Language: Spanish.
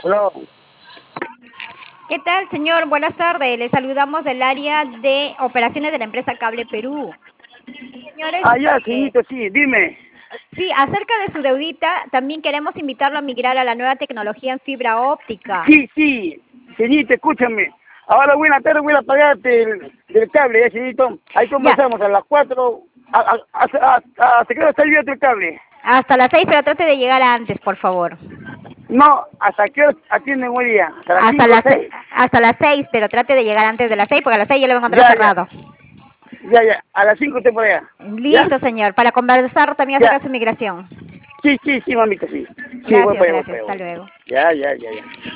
Hola. ¿Qué tal, señor? Buenas tardes. Le saludamos del área de operaciones de la empresa Cable Perú. Señores, Ah, ya, señorito, sí, dime. sí, acerca de su deudita, también queremos invitarlo a migrar a la nueva tecnología en fibra óptica. Sí, señorito, escúchame. Ahora buena tarde voy a pagarte del cable, señorito. Ahí Ya, conversamos a las 4. ¿Hasta qué hora está abierto el cable? hasta las 6, pero trate de llegar antes, por favor. No, ¿hasta qué hora atienden hoy día? ¿Hasta las Hasta 5 o las, 6? hasta las 6, pero trate de llegar antes de las 6, porque a las 6 ya le van a encontrar Ya, ya, cerrado. ya. A las 5 estoy por allá. ¿Ya? Listo, señor, para conversar también acerca Ya. de su migración. Sí, mamita, sí. Sí, voy Gracias, para allá, voy gracias. para allá. Hasta luego. Ya.